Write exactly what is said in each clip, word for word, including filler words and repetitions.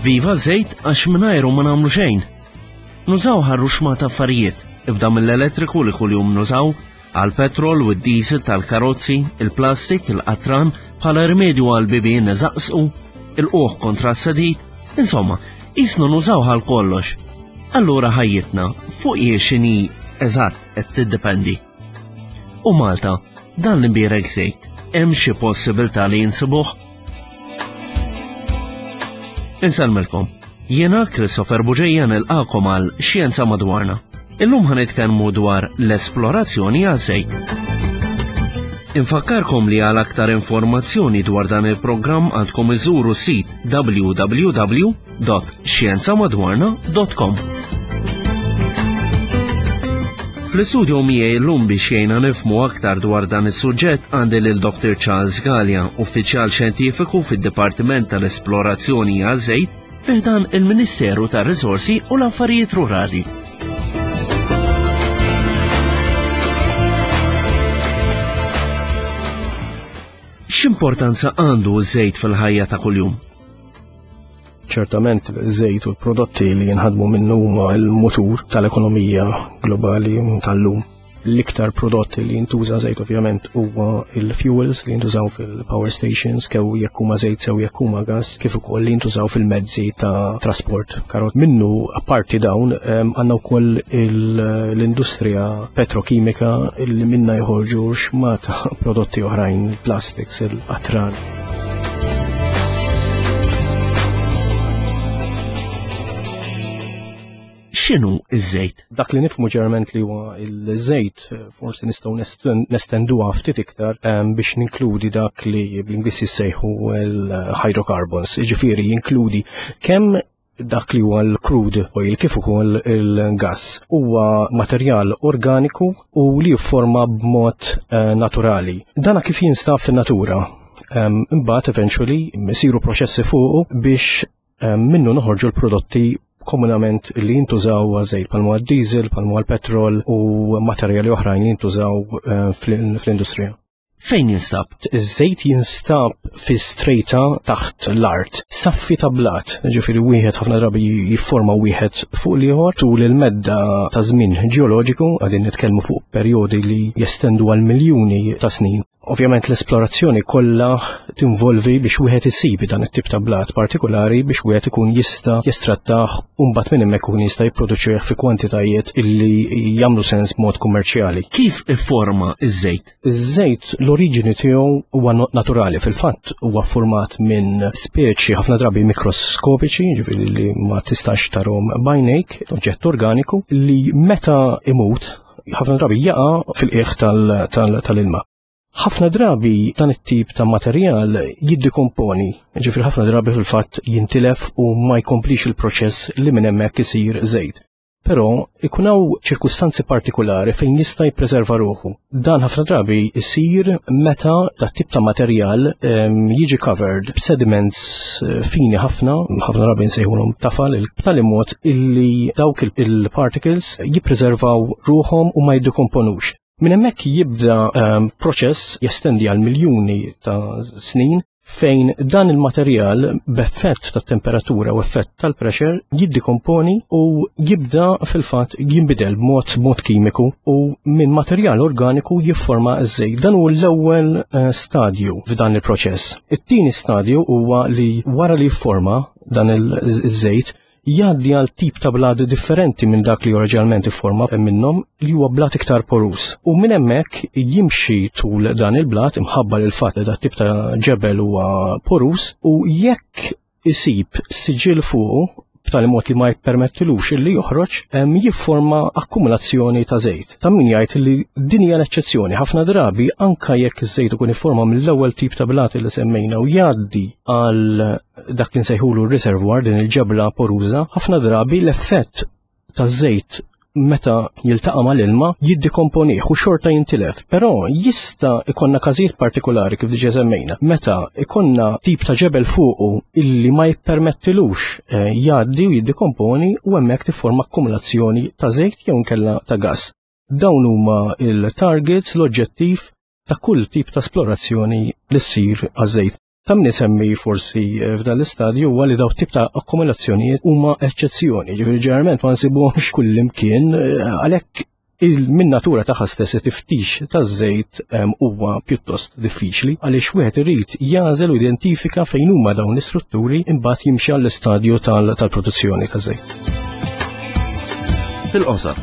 Viva żejt għax mingħajru ma nagħmlu xejn. Nużaw ħarruxma ta' affarijiet, ibda mill-elettriku li kuljum nużaw, għal-petrol u d-diesel tal-karozzi, il-plastik, il-qatran, bħala rimedju għal-bibien eżaqsqu, il-qoħ kontra s-sadid, insomma, jisnu nużaw għal kollox. Allura ħajjitna, fuq jiexini eżatt qed tiddependi. U Malta, dan l-imbierek żejt, hemm xi possibilità li jinsibuh? Insalmilkom, jiena Christopher Buġejja nilqakom għal Xjenza Madwarna. Illum ħanitkellmu dwar l-esplorazzjoni għaż-żejt. Infakkarkom li għal aktar informazzjoni dwar dan il-programm għandkom iżuru sit w w w dot xjenza madwarna dot com. Fl-istudju miegħi llum biex jgħinna nifhmu aktar dwar dan is-suġġett għandi lil doktor Charles Gallia, uffiċjal xjentifiku fid-Dipartiment tal-Esplorazzjoni għaż-żejt fiħdan il-Ministeru tar-Riżorsi u l-Affarijiet Rurali. X'importanza għandu ż-żejt fil-ħajja ta' kuljum? Ċertament iż-żejt u l-prodotti li jinħadmu minnu huma l-mutur tal-ekonomija globali tal-lum. L-iktar prodotti li jintuża żejt ovvjament huwa il-fuels li jintużaw fil-power stations, kew jekk huma żejt sew jekk huma gas, kif ukoll li jintużaw fil-mezzi ta' trasport. Karot minnu apparti dawn għandna wkoll l-industrija petrokimika li minna jħorġu xma ta' prodotti oħrajn, il-plastics, il-qatran. X'inhu iż-żejt? Dak li nifhmu ġeneralment li huwa l-żejt forsi nistgħu nestenduha ftit iktar biex ninkludi dak li bl-Ingliż jissejħu l-hydrocarbons, jiġifieri jinkludi kemm dak li huwa l-crude oil kif ukoll il-gass. Huwa materjal organiku u li jifforma b'mod naturali. Dana kif jinstab fin-natura. Imbagħad eventually isiru proċessi fuqu biex minnu noħorġu l-prodotti komunament li jintużaw għażejt palmu għad-diesel, palmu għal-petrol u materjali oħrajn li jintużaw fl-industrija. Fejn jinstab? Iż-żejt jinstab fi strejta taħt l-art. Saffi ta' blat, ġifieri wieħed ħafna drabi jifforma wieħed fuq l-ieħor tul il-medda ta' żmien ġeoloġiku, għadin nitkellmu fuq perjodi li jestendu għal miljuni ta' snin. Ovvjament l-esplorazzjoni kollha tinvolvi biex wieħed isib dan it-tip ta' blat partikolari biex wieħed ikun jista' jestrattah u mbagħad minn hemmhekk ikun jista' jipproduċih fi kwantitajiet illi jagħmlu sens b'mod kummerċjali. Kif ifforma iż-żejt? Iż-żejt l-oriġini tiegħu huwa naturali, fil-fatt huwa format minn speċi ħafna drabi mikroskopiċi, ġifieri li ma tistax tarhom bajnejk, oġġett organiku li meta imut ħafna drabi jaqa' fil-qiegħ tal-ilma. Ħafna drabi dan it-tip ta' materjal jiddikomponi, ġifieri ħafna drabi fil-fatt jintilef u ma jkomplix il-proċess li minn hemmhekk isir żejt. Però ikun hawn ċirkustanzi partikolari fejn jista' jippreserva ruħu. Dan ħafna drabi isir meta dat tip ta' materjal jiġi covered b'sediments fini ħafna, ħafna drabi nsejħulhom tafal, b'tali mod illi dawk il-particles jippreservaw ruħhom u ma jiddekomponux. Min hemmhekk jibda um, proċess jestendi għal miljuni ta' snin fejn dan il-materjal b'effett tat temperatura u effett tal-pressure jiddikomponi u jibda fil-fatt jinbidel b'mod mod kimiku u minn materjal organiku jifforma ż-żejt. Dan huwa l-ewwel uh, stadju f'dan il-proċess. It-tieni stadju huwa li wara li jifforma dan il-żejt jgħaddi għal tip ta' blat differenti minn dak li oriġinalment ifforma minnhom li huwa blat iktar porus. U minn hemmhekk jimxi tul dan il-blat imħabba lil fatt li dat tip ta' ġebel huwa porus u jekk isib siġil fuqu b'tali mod li ma jippermettilux illi joħroġ jifforma akkumulazzjoni ta' żejt. Ta' min jgħid li din hija l-eċċezzjoni. Ħafna drabi anke jekk iż-żejt ikun ifforma mill-ewwel tip ta' blat li semmejna u jgħaddi għal dak li nsejħulu r-reservoir din il-ġebla poruża, ħafna drabi l-effett ta' żejt meta jiltaqa' mal-ilma jiddikomponieh u xorta jintilef. Però jista' ikonna każijiet partikolari kif diġà semmejna. Meta ikonna tip ta' ġebel fuqu illi ma jippermettilux eh, jgħaddi u jiddikomponi u hemmhekk tifforma akkumulazzjoni ta' żejt jew inkella ta' gass. Dawn huma il-targets, l-oġġettiv ta' kull tip ta' esplorazzjoni li ssir għaż-żejt. Tamni semmi forsi f'dan l-istadju huwa li daw tip ta' akkumulazzjonijiet huma eċċezzjoni, ġifieri ġeneralment ma nsibhomx kullimkien għalhekk min natura tagħha stess tiftix taż-żejt huwa pjuttost diffiċli għaliex wieħed irid jażel u identifika fejn huma dawn l-istrutturi imbagħad jimxi għall-istadju tal-produzzjoni taż-żejt. Fil-qosor.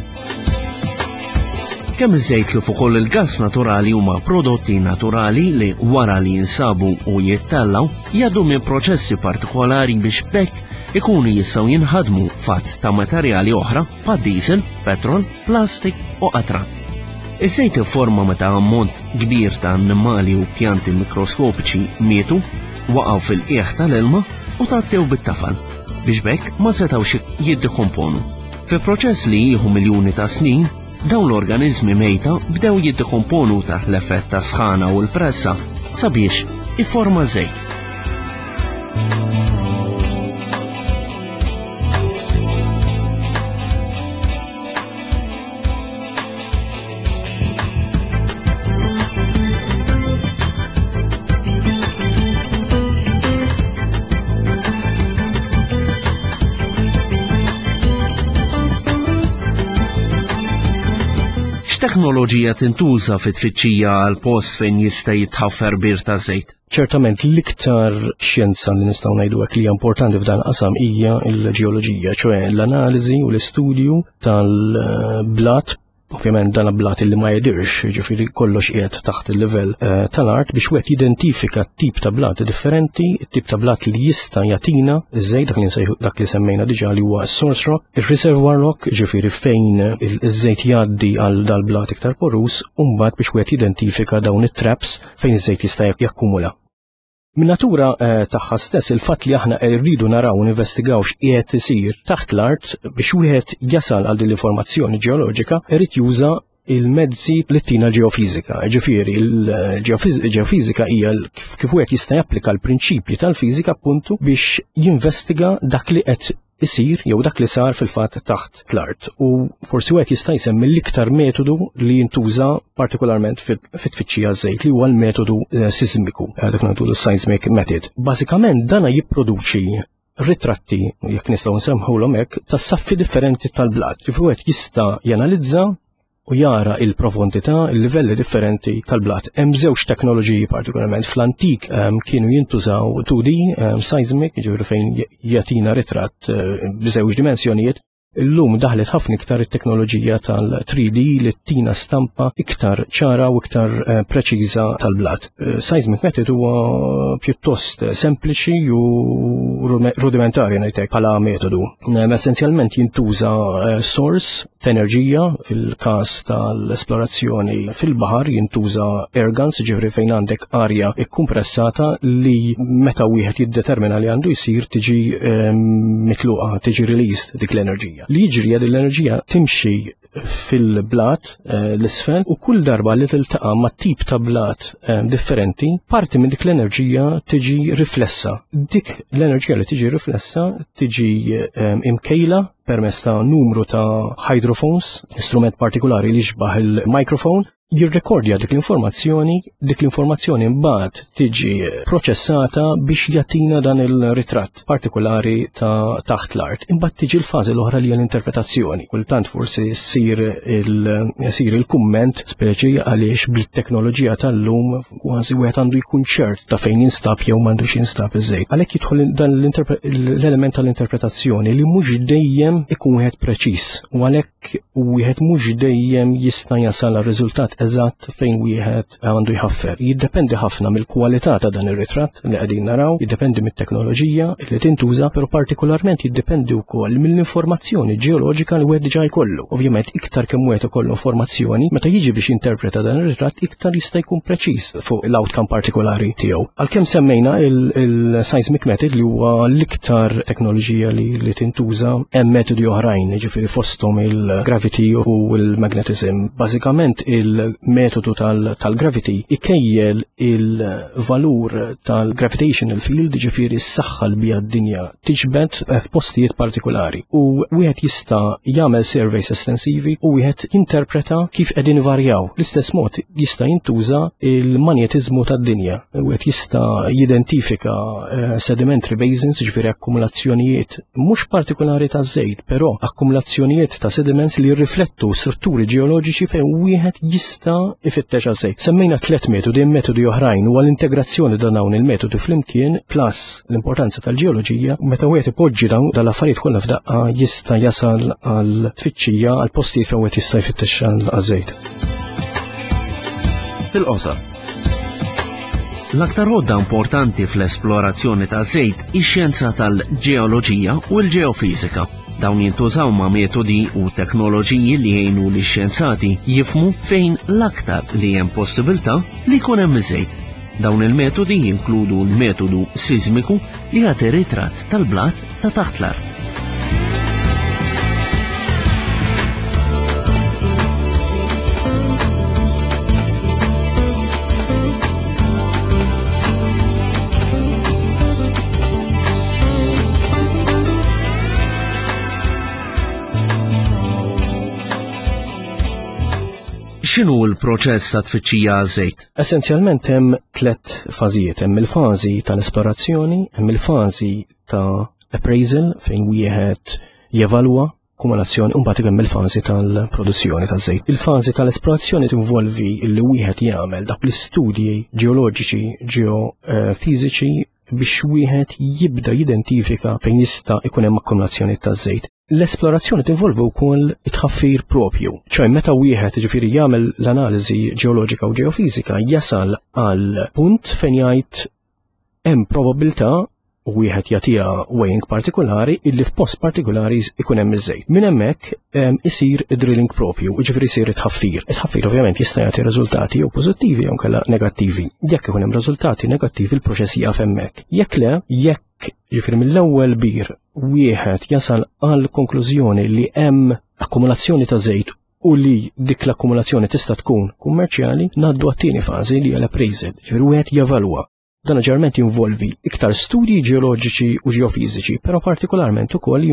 Kemm iż-żejt kif ukoll il-gass naturali huma prodotti naturali li wara li jinsabu u jittellaw jgħaddu minn proċessi partikolari biex bekk ikunu jistgħu jinħadmu fatt ta' materjali oħra pa' diesel, petrol, plastik u qatran. Iż-żejt ifforma meta ammont kbir ta' annimali u pjanti mikroskopiċi mietu waqgħu fil-qiegħ tal-ilma u tgħattew bit-tafal biex bekk ma setgħux jiddekomponu. Fi proċess li jieħu miljuni ta' snin, dawn l-organizmi mejta bdew jiddekomponu taħt l-effett ta' sħana u l-pressa sabiex ifforma żejt. X'teknoloġija tintuża fit-tfittxija għal post fejn jista' jitħaffer bir ta' żejt? Ċertament l-iktar xjenza li nistgħu ngħidu hekk li hija importanti f'dan qasam hija l-ġeoloġija, ċoe l-analiżi u l-istudju tal-blat. Ovvjament dan blat li ma jidirx, ġifieri kollox qiegħed taħt il-livell uh, tal-art biex wieħed jidentifika tip ta' blat differenti, tip ta' blat li jista' jagħtina iż-żejt dak li nsejħu dak li semmejna diġà li huwa source rock, ir-reservoir rock, ġifieri fejn iż-żejt jgħaddi għal dal-blat iktar porus, u mbagħad biex wieħed jidentifika dawn it-traps fejn iż-żejt jista' jakkumula. Min natura eh, tagħha stess il-fatt li aħna rridu naraw u investigaw x'qiegħed isir taħt l-art biex wieħed jasal għal din l-informazzjoni ġeoloġika irid juża il-mezzi li tina ġeofiżika. Ġifieri il-ġeofiżika hija kif wieħed jista' japplika l-prinċipji tal-fiżika appuntu biex jinvestiga dak li qed isir jew dak li sar fil-fatt taħt l-art. U forsi wieħed jista' jsemmi l-iktar metodu li jintuża partikolarment fit-tfittxija żejt li huwa l-metodu sismiku, dak nagħmlu seismic method. Bażikament dana jipproduċi ritratti, jekk nistgħu nsemmħulhom hekk, tas saffi differenti tal-blat. Kif wieħed jista' janalizza u jara il-profondità, il-livelli differenti tal-blat. Hemm żewġ teknoloġiji partikolarment fl-antik um, kienu jintużaw two D um, seismic, ġifieri fejn jagħtina ritratt uh, b'żewġ dimensjonijiet. Illum daħlet ħafna iktar it-teknoloġija tal-three D li tina stampa iktar ċara u iktar uh, preċiża tal-blat. Uh, seismic method huwa pjuttost sempliċi u rudimentari ngħidlek bħala metodu. Um, essenzjalment jintuża uh, source ta' enerġija fil-każ tal-esplorazzjoni fil-baħar jintuża airguns, ġifri fejn għandek arja ikkumpressata li meta wieħed jiddetermina li għandu jsir tiġi um, mitluqa, tiġi released dik l-enerġija. Li jiġri għad l-enerġija timxi fil-blat eh, l-isfel u kull darba li tiltaqa' ma' tip ta' blat eh, differenti, parti minn dik l-enerġija tiġi riflessa. Dik l-enerġija li tiġi riflessa tiġi eh, imkejla permezz ta' numru ta' hydrophones, instrument partikolari li jixbaħ il-microphone, jirrekordja dik l-informazzjoni, dik l-informazzjoni mbagħad tiġi proċessata biex jagħtina dan il-ritratt partikolari ta' taħt l-art. Imbagħad tiġi l-fażi l-oħra li hija l-interpretazzjoni. Kultant forsi ssir il-sir il-kumment speċi għaliex blit-teknoloġija tal-lum kważi wieħed għandu jkun ċert ta' fejn jinstab jew m'għandux jinstab iż-żejt. Għalhekk jidħol dan l-element tal-interpretazzjoni li mhux dejjem ikun wieħed preċiż u għalhekk wieħed mhux dejjem jista' jasal għar-riżultat eżatt fejn wieħed għandu jħaffer. Jiddependi ħafna mill-kwalità ta' dan ir-ritratt li qegħdin naraw, jiddependi mit-teknoloġija li tintuża, però partikolarment jiddependi wkoll mill-informazzjoni ġeoloġika li wieħed diġà jkollu. Ovvjament iktar kemm wieħed ikollu informazzjoni, meta jiġi biex jinterpreta dan ir-ritratt iktar jista' jkun preċiż fuq l-outcome partikolari tiegħu. Għalkemm semmejna il-seismic method li huwa l-iktar teknoloġija li, li tintuża, hemm metodi oħrajn, ġifieri fosthom il-gravity u l-magnetism. Bażikament il il-metodu tal-gravity ikejjel il-valur tal-gravitational field, ġifieri s-saħħa li bija d-dinja tiġbed f'postijiet partikolari. U wieħed jista' jagħmel surveys estensivi u wieħed jinterpreta kif qegħdin varjaw. L-istess mod jista' jintuża il-manjetiżmu tad-dinja. Wieħed jista' jidentifika uh, sedimentary basins, ġifieri akkumulazzjonijiet mhux partikolari ta' żejt, però akkumulazzjonijiet ta' sediments li jirriflettu strutturi ġeoloġiċi fejn wieħed jista' ifittex għal-żejt. Semmejna tliet metodi, metodi oħrajn huwa l-integrazzjoni ta' dawn il-metodi flimkien plus l-importanza tal-ġeoloġija. Meta wieħed ipoġġi dawn dal-affarijiet kollha f'daqqa jista' jasal għal tfittxija għal postijiet fejn wieħed jista' jfittex għal-żejt. Fil-qosor, l-aktar għodda importanti fl-esplorazzjoni ta' żejt ix-xjenza tal-ġeoloġija u l-ġeofisika. Dawn jintużaw ma' metodi u teknoloġiji li jgħinu li xjenzati jifmu fejn l-aktar li hemm possibilità li jkun hemm iż-żejt. Dawn il-metodi jinkludu l-metodu sismiku li jagħti ritratt tal-blat ta' taħt l-art. X'inhu l-proċess ta' tfittxija għaż-żejt? Essenzjalment hemm tliet fażijiet, hemm il-fażi tal-esplorazzjoni, hemm il-fażi ta' appraisal fejn wieħed jevalwa kumulazzjoni u mbagħad hemm il-fażi tal-produzzjoni taż-żejt. Il-fażi tal-esplorazzjoni tinvolvi li wieħed jagħmel dak l-istudji ġeoloġiċi, ġeofiżiċi biex wieħed jibda jidentifika fejn jista' jkun hemm akkumulazzjoni taż-żejt. L-esplorazzjoni tinvolvi wkoll it-tħaffir propju, ċoj meta wieħed ġifieri jagħmel l-analiżi ġeoloġika u ġeofiżika jasal għal punt fejn jgħid hemm probabilità u wieħed jagħtiha weighing partikolari illi f'post partikolari ikun hemm iż-żejt. Minn hemmhekk isir drilling propju, ġifieri jsir it-tħaffir. It-tħaffir ovvjament jista' jagħti riżultati jew pożittivi jew kellha negattivi. Jekk ikun hemm riżultati negattivi il-proċess jaqaf hemmhekk. Jekk le, jekk ġifieri mill-ewwel bir wieħed jasal għal konklużjoni li hemm akkumulazzjoni ta' żejt u li dik l-akkumulazzjoni tista' tkun kummerċjali, ngħaddu għat-tieni fażi li hija l-appraisal, ġifieri wieħed jevalwa. Dan ġeneralment jinvolvi iktar studji ġeoloġiċi u ġeofiżiċi, però partikolarment ukoll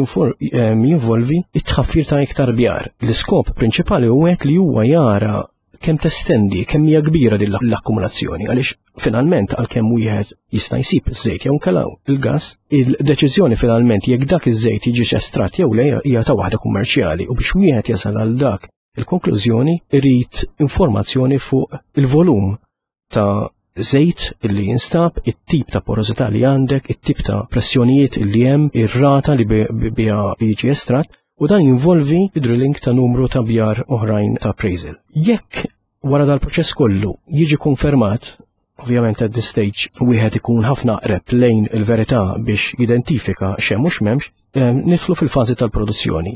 jinvolvi it-tħaffir ta' iktar bjar. L-iskop prinċipali huwa li huwa jara kemm testendi, kemm hija kbira din l-akkumulazzjoni, għaliex finalment għalkemm wieħed jista' jsib iż-żejt jew nkellgħu il-gass, il-deċiżjoni finalment jekk dak iż-żejt jiġix estratt jew le hija ta' waħda kummerċjali u biex wieħed jasal għal dak il-konklużjoni irid informazzjoni fuq il-volum ta' żejt illi jinstab, it-tip ta' porosità li għandek, it-tip ta' pressjonijiet illi hemm, ir-rata li biha jiġi estratt, u dan jinvolvi drilling ta' numru ta' bjar oħrajn ta' appraisal. Jekk wara dal-proċess kollu jiġi konfermat, ovvjament at this stage wieħed ikun ħafna qreb lejn il-verità biex jidentifika x'hemm u x'memx, nidħlu fil-fażi tal-produzzjoni.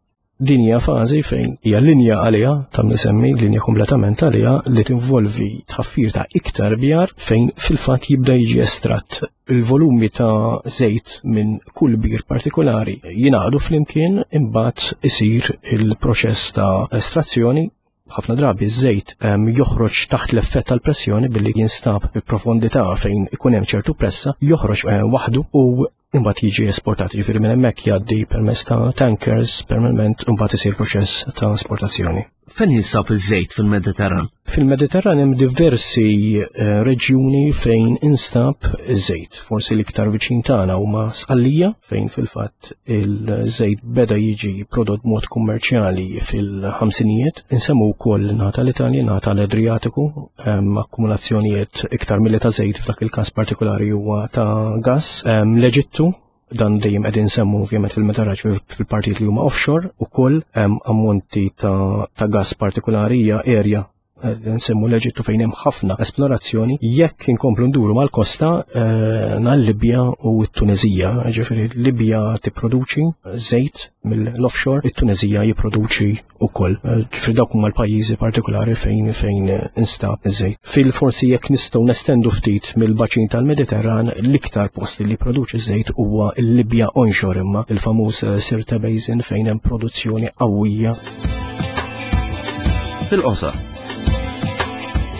Din hija fażi fejn hija linja għaliha ta' nisemmi linja kompletament għaliha li tinvolvi tħaffir ta' iktar bjar fejn fil-fatt jibda jiġi estratt il-volumi ta' żejt minn kull bir partikolari jingħaqdu flimkien imbagħad isir il-proċess ta' estrazzjoni. Ħafna drabi ż-żejt joħroġ taħt l-effett tal-pressjoni billi jinstab il-profondità fejn ikun hemm ċertu pressa, joħroġ waħdu u imbagħad jiġi esportat, ġifieri minn hemmhekk jgħaddi permezz ta' tankers permanent u mbagħad isir proċess ta' esportazzjoni. Fejn jinsab iż-żejt fil-Mediterran? Fil-Mediterran hemm diversi uh, reġjuni fejn instab iż-żejt. Forsi l-iktar viċin tagħna huma Sqallija fejn fil-fatt il-żejt beda jiġi prodott mod kummerċjali fil-ħamsinijiet. Insemmu wkoll ngħata l-Italja, ngħata l-Adriatiku, um, akkumulazzjonijiet iktar milli ta' żejt f'dak il-każ partikolari huwa ta' gass. Um, L-Eġittu dan dejjem qegħdin semmu ovvjament fil-Mediterran fil-partijiet li huma offshore ukoll hemm ammonti ta' ta' gass partikolari hija area nsemmu l-Eġittu fejn hemm ħafna esplorazzjoni. Jekk inkomplu nduru mal-kosta nhar Libja u t-Tunezija, ġifieri Libja tipproduċi żejt mill-offshore, it-Tunezija jipproduċi wkoll. Ġifieri dawk huma l-pajjiżi partikolari fejn fejn instab iż-żejt. Fil-forsi jekk nistgħu nestendu ftit mill-baċin tal-Mediterran, l-iktar post li jipproduċi żejt huwa l-Libja onshore imma il-famuż Sirte Basin fejn hemm produzzjoni qawwija. Fil-qosor,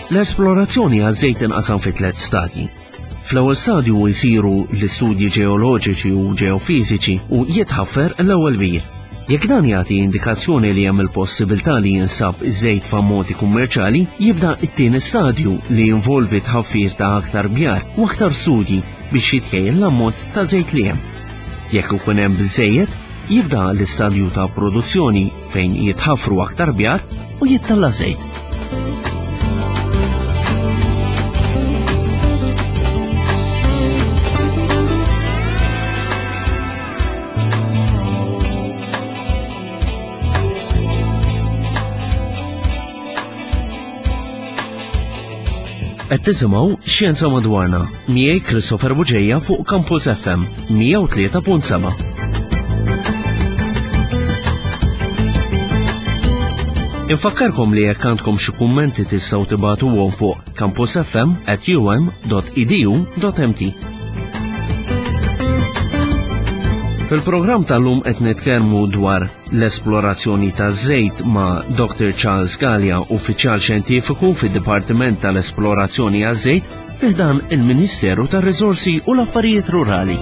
L-esplorazzjoni għaż-żejt inqasam fi tliet stadji. Fl-ewwel stadju jsiru l-istudji ġeoloġiċi u ġeofiżiċi u jitħaffer l-ewwel bir. Jekk dan jagħti indikazzjoni li hemm il-possibilità li jinsab iż-żejt f'ammont kummerċjali, jibda t-tieni stadju li jinvolvi tħaffir ta' aktar bjar u aktar studji biex jitħejjel l-ammont ta' żejt li hemm. Jekk ikun hemm biżżejjed, jibda l-istadju ta' produzzjoni fejn jitħaffru aktar bjar u jittalla żejt. Qed tisimgħu Xjenza Madwarna miegħi Christopher Buġejja fuq Campus F M mija u tlieta punt seba'. Infakkarkom li jekk għandkom xi kummenti tistgħu tibagħtuhom fuq campus f m at u m dot e d u dot m t. Fil-programm tal-lum qed nitkellmu dwar l-esplorazzjoni taż-żejt ma' Doctor Charles Gallia, uffiċjal xjentifiku fid-Dipartiment tal-Esplorazzjoni għaż-żejt fiħdan il-Ministeru tar-Riżorsi u l-Affarijiet Rurali.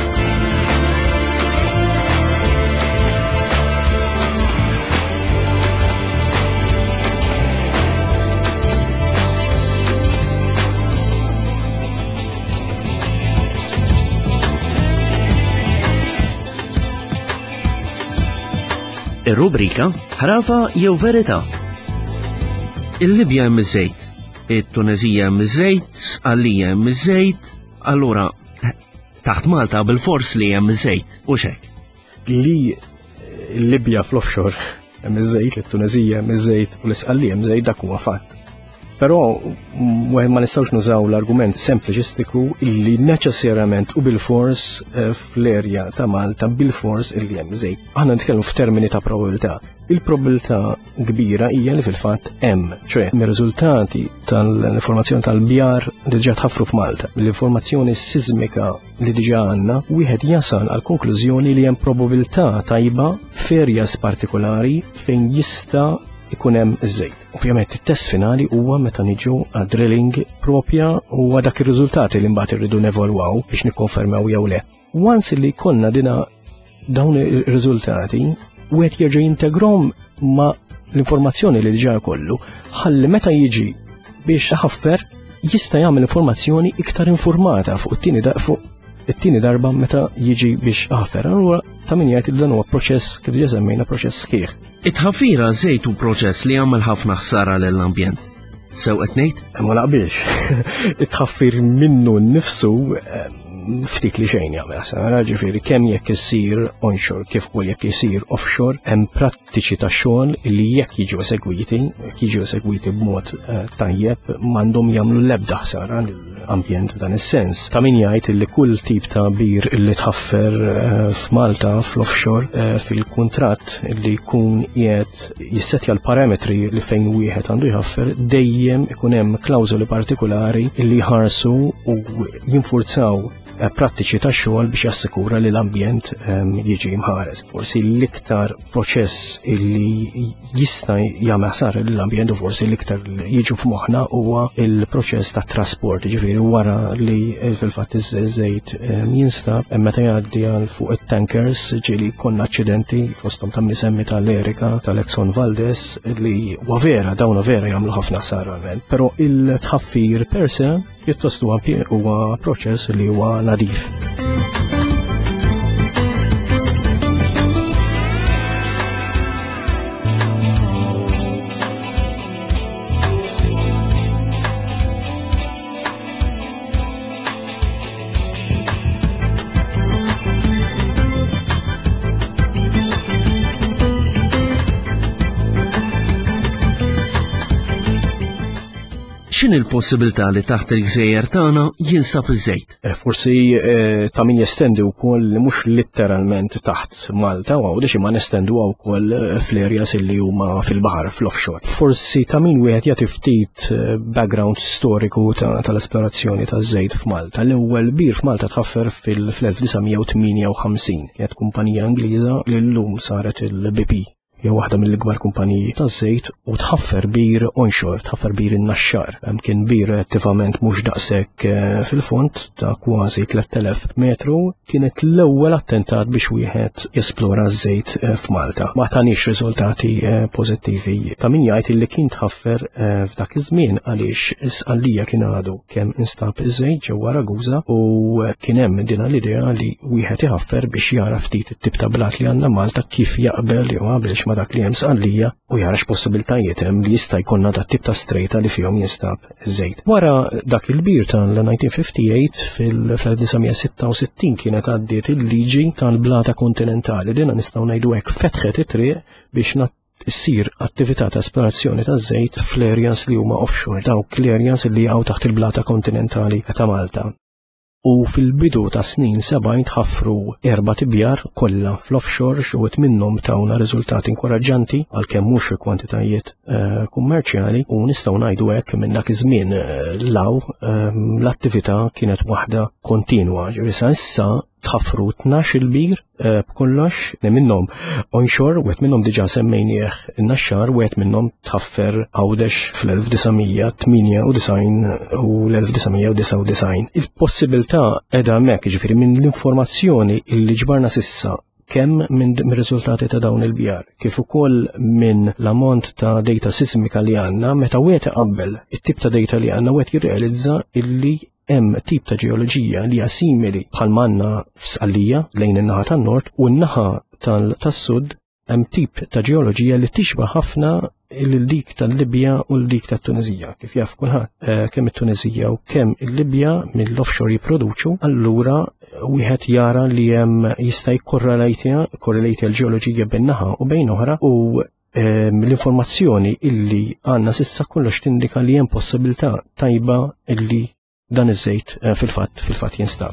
Ir-rubrika ħrafa jew verità. Il-Libja hemm iż-żejt, it-Tunezija hemm iż-żejt, Sqallija hemm iż-żejt, allura taħt Malta bil-fors li hemm iż-żejt u x'hekk. Li l-Libja fl-offshore hemm iż-żejt, it-Tunezija hemm iż-żejt u l-Isqallija hemm iż-żejt dak huwa fatt. Però ma nistgħux nużaw l-argument sempliċistiku illi neċessarjament u bil-fors fl-erja ta' Malta bil-fors illi hemm żejt. Aħna nitkellmu f'termini ta' probabilità. Il-probabilità kbira hija li fil-fatt hemm, ċoe mir-riżultati tal-informazzjoni tal-bjar li diġà tħaffru f'Malta, l-informazzjoni sismika li diġà għandna, wieħed jasal għal konklużjoni li hemm probabilità tajba f'erjas partikolari fejn jista' ikun hemm iż-żejt. Ovvjament it-test finali huwa meta niġu għad drilling propja u dak ir-riżultati li mbagħad irridu nevalwaw biex nikkonfermaw jew le. Once li konna dina dawn ir-riżultati wieħed jerġa' jintegrom ma' l-informazzjoni li diġà jkollu ħalli meta jiġi biex ħaffer jista' jagħmel informazzjoni iktar informata fuq it-tieni fuq it-tieni darba meta jiġi biex ħaffer. Allura ta' min jgħid li dan huwa proċess kif diġà semmejna proċess sħiħ. It-ħaffira żejt hu proċess li jagħmel ħafna ħsara lill-ambjent. Sew qed ngħid? Ma naqbilx. It-tħaffir minnu nnifsu ftit li xejn jagħmel ħsara, ġifieri kemm jekk isir onshore kif ukoll jekk isir offshore hemm prattiċi ta' xogħol li jekk jiġu esegwiti, jekk jiġu esegwiti b'mod tajjeb m'għandhom jagħmlu l-ebda ħsara lill-ambjent f'dan is-sens. Ta' min jgħid li kull tip ta' bir illi tħaffer f'Malta fl-offshore fil-kuntratt li jkun qiegħed jissettja l-parametri li fejn wieħed għandu jħaffer dejjem ikun hemm klawżoli partikolari li jħarsu u jinfurzaw prattiċi ta' xogħol biex jassikura li l-ambjent jiġi mħares. Forsi l-iktar proċess li jista' jagħmel ħsara lill-ambjent u forsi l-iktar jiġu f'moħħna huwa il-proċess ta' trasport, ġifieri wara li fil-fatt iż-żejt jinstab meta jgħaddi għal fuq it-tankers ġieli jkollna aċċidenti fosthom ta' semmi tal-Erika tal-Exxon Valdez li huwa vera dawn vera jagħmlu ħafna ħsara, però il-tħaffir per se pjuttost huwa proċess li huwa nadif. X'in il-possibilità li taħt il-gżejjer tagħna jinsab iż-żejt? Forsi ta' min jestendi wkoll mhux litteralment taħt Malta u għawdex ma nestendu wkoll fl-areas li huma fil-baħar fl-offshore. Forsi ta' min wieħed jagħti ftit background storiku tal-esplorazzjoni taż-żejt f'Malta. L-ewwel bir f'Malta tħaffer fil-elf tisa tminja u ħamsin kienet kumpanija Ingliża li llum saret il-B P. hija waħda mill-ikbar kumpaniji taż-żejt u tħaffer bir onshore, tħaffer bir in-naxxar. Kien bir attivament mhux daqshekk fil-fond ta' kważi tliet elef metru, kienet l-ewwel attentat biex wieħed jesplora ż-żejt f'Malta. Ma tanix riżultati pożittivi. Ta' min jgħid illi kien tħaffer f'dak iż-żmien għaliex is-qallija kien għadu kemm instab iż-żejt ġewwa Ragusa u kien hemm din l-idea li wieħed iħaffer biex jara ftit it-tip ta' blat li għandna Malta kif jaqbel jew qabelx ma' dak li hemm sqallija u jara x'possibiltajiet hemm li jista' jkollna dat tip ta' strejta li fihom jinstab iż-żejt. Wara dak il-bir tal-nineteen fifty-eight fil-nineteen kienet għaddiet il-liġi tal-blata kontinentali. Dinha nistgħu ngħidu hekk fetħet it-triq biex issir attività ta' esplorazzjoni ta' żejt fl-areas li huma offshore, dawk l-areas li jgħu taħt il-blata kontinentali ta' Malta. U fil-bidu ta' snin sebgħin tħaffru erba' tibjar kollha fl-offshore xogħod minnhom tawna riżultati inkoraġġanti għalkemm mhux fi kwantitajiet kummerċjali u nistgħu ngħidu hekk minn dak iż-żmien law l-attività kienet waħda kontinwa. Issa issa tħaffru tnax il-bir b'kollox minnhom onshore, wieħed minnhom diġà semmejnieh in-naxxar, wieħed minnhom tħaffer Għawdex fl-elf-tisgħomija u l-elf-tisgħomija Il-possibilità qiegħda hemmhekk, jiġifieri minn l-informazzjoni illi ġbarna sissa kemm minn riżultati ta' dawn il-bjar, kif ukoll minn l-ammont ta' data sismika li għandna, meta wieħed iqabbel it-tip ta' data li għandna wieħed jirrealizza illi hemm tip ta' ġeoloġija li hija simili bħal manna f'Sqallija lejn in-naħa tan-nord u n-naħa tas-sud hemm tip ta' ġeoloġija li tixbaħ ħafna il-dik tal-Libja u l-dik tat-Tunisija. Kif jaf kulħadd kemm it-Tunisija u kemm il-Libja mill-offshore jipproduċu, allura wieħed jara li hemm jista' jikkorrelatja korrelatja l-ġeoloġija bin-naħa u bejn oħra u l-informazzjoni illi għandna s'issa kollox tindika li hemm possibilità tajba illi dan iż-żejt fil-fatt fil-fatt jinstab.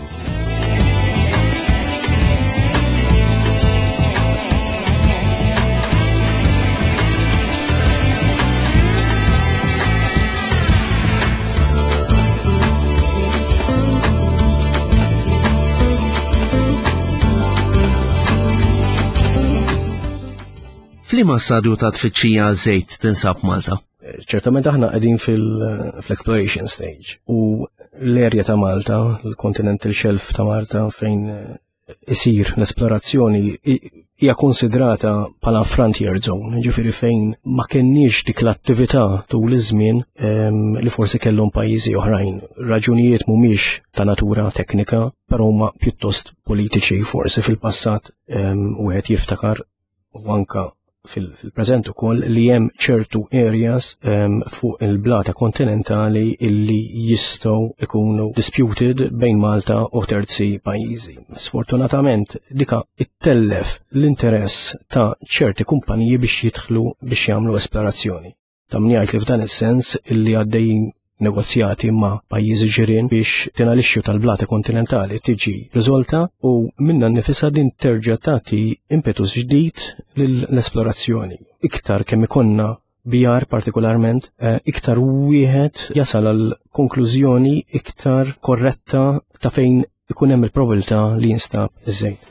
F'liema stadju ta' tfittxija żejt tinsab Malta? ċertament aħna qegħdin fil-exploration stage u l-erja ta' Malta, l-continental shelf ta' Malta fejn isir l-esplorazzjoni hija konsidrata bħala frontier zone, ġifieri fejn ma kenniex dik l-attività tul iż-żmien li forsi kellhom pajjiżi oħrajn. Raġunijiet mhumiex ta' natura teknika, però huma pjuttost politiċi forsi fil-passat wieħed jiftakar u anke fil-preżent ukoll li hemm ċertu areas um, fuq il-blata kontinentali illi jistgħu ikunu disputed bejn Malta u terzi pajjiżi. Sfortunatament dika ittellef l-interess ta' ċerti kumpaniji biex jidħlu biex jagħmlu esplorazzjoni. Ta' min jgħid li f'dan is-sens illi għaddejjin negozjati ma' pajjiżi ġirien biex din l-ixxu tal-blata kontinentali tiġi riżolta u minna nnifisha din terġa' tagħti impetus ġdid lill-esplorazzjoni. Iktar kemm ikonna bjar partikolarment, iktar wieħed jasal għal konklużjoni iktar korretta ta' fejn ikun hemm il-probabilità li jinstab iż-żejt.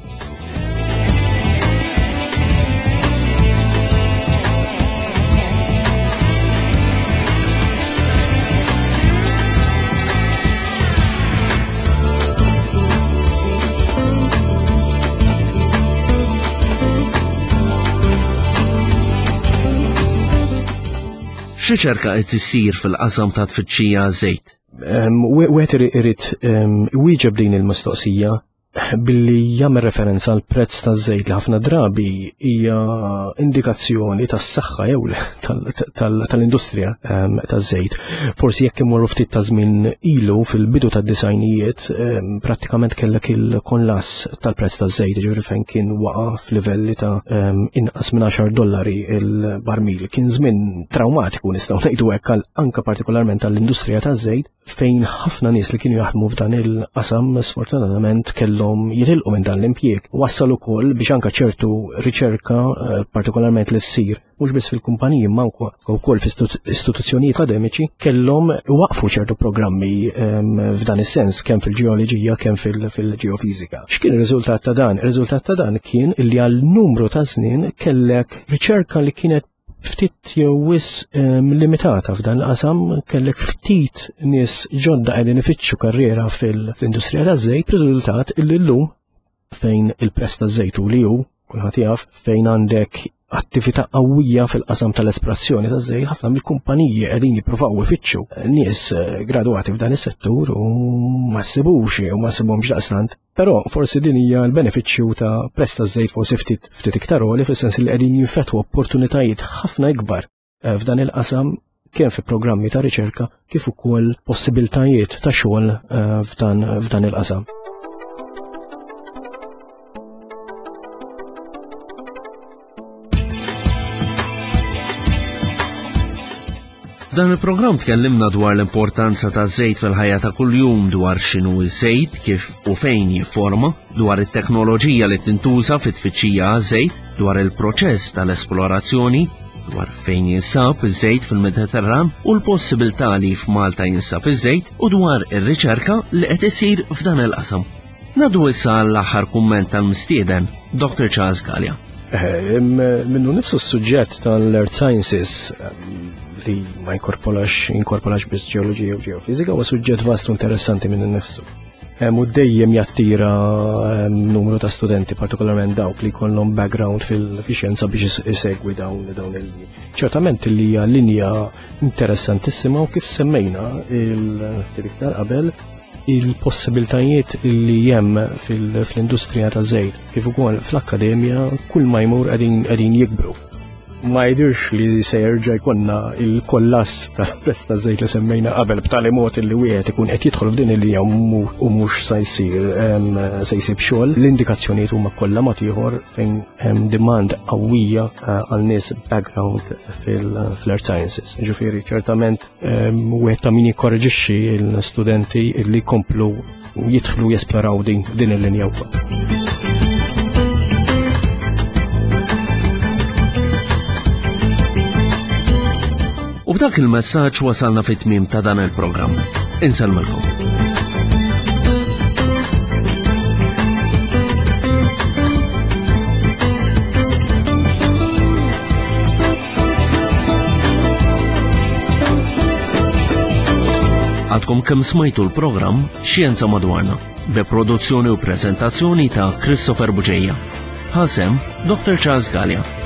X'riċerka qed issir fil-qasam ta' tfittxija żejt? Wieħed irid wieġeb din il-mistoqsija billi jagħmel referenza għal prezz taż-żejt li ħafna drabi hija indikazzjoni tas-saħħa jew tal-industrija taż-żejt. Forsi jekk imorru ftit ta' żmien ilu fil-bidu tad-disajnijiet prattikament kellek il-konlass tal-prezz taż-żejt, ġifieri fejn kien waqa' f'livelli ta' inqas minn għaxar dollari il-barmil. Kien żmien trawmatiku nistgħu ngħidu hekk anke partikolarment għall-industrija taż-żejt fejn ħafna nies li kienu jaħdmu f'dan il-qasam sfortunatament kellu kellhom jitilqu minn dan l-impjieg. Wassal ukoll biex anke ċertu riċerka partikolarment li ssir mhux biss fil-kumpaniji ma wkoll fl-istituzzjonijiet akademiċi kellhom waqfu ċertu programmi f'dan is-sens kemm fil-ġeoloġija kemm fil-ġeofisika. X'kien ir-riżultat ta' dan? Ir-riżultat ta' dan kien li għal numru ta' snin kellek riċerka li kienet ftit jew wis limitata f'dan l-qasam, kellek ftit nies ġodda qegħdin ifittxu karriera fil-industrija taż-żejt, riżultat illi llum fejn il-prezz taż-żejt li hu kulħadd jaf fejn għandek attività qawwija fil-qasam tal-esprazzjoni taż-żejt, ħafna mill-kumpaniji qegħdin jippruvaw ifittxu nies gradwati f'dan is-settur u ma ssibux u ma ssibhomx daqstant. Però forsi din hija l-benefiċċju ta' prezz taż-żejt forsi ftit ftit iktar għoli fis-sens li qegħdin jinfetħu opportunitajiet ħafna ikbar f'dan il-qasam kemm fi programmi ta' riċerka kif ukoll possibiltajiet ta' xogħol f'dan il-qasam. F'dan il-programm tkellimna dwar l-importanza ta' żejt fil-ħajja ta' kuljum, dwar x'inhu ż-żejt, kif u fejn jifforma, dwar it-teknoloġija li tintuża fit-tfittxija għaż-żejt, dwar il-proċess tal-esplorazzjoni, dwar fejn jinsab iż-żejt fil-Mediterran u l-possibilità li f'Malta jinsab iż-żejt u dwar ir-riċerka li qed isir f'dan il-qasam. Nadu issa l-aħħar kumment tal-mistieden, Doctor Charles Galea. Minnu nifsu s-suġġett tal-Earth Sciences li ma jinkorpolax inkorpolax biss ġeoloġija u ġeofisika huwa suġġett vastu interessanti minn innifsu. U dejjem jattira numru ta' studenti, partikolarment dawk li jkollhom background fil-xjenza biex isegwi dawn dawn il-linji. Ċertament li hija linja interessantissima u kif semmejna il-ftit iktar qabel il-possibiltajiet li hemm fil-industrija taż-żejt kif ukoll fl-akkademja kull ma jmur qegħdin jikbru. Ma jidirx li se jerġa' jkollna il-kollass tal-prezz taż-żejt li semmejna qabel b'tali mod li wieħed ikun qed jidħol f'din il-linja u mhux se jsir se jsib xogħol. L-indikazzjonijiet huma kollha mod ieħor fejn hemm demand qawwija għal nies background fil-Earth Sciences. Ġifieri ċertament wieħed ta' min jikkoreġixxi l-studenti li jkomplu jidħlu jesploraw din il-linja wkoll. U b'dak il-messaġġ wasalna fit-tmiem ta' dan il-programm. Insalmilkom. Għadkom kemm smajtu l-programm Xjenza Madwarna, b'produzzjoni u preżentazzjoni ta' Christopher Buġejja. Ħasem Doctor Charles Galea.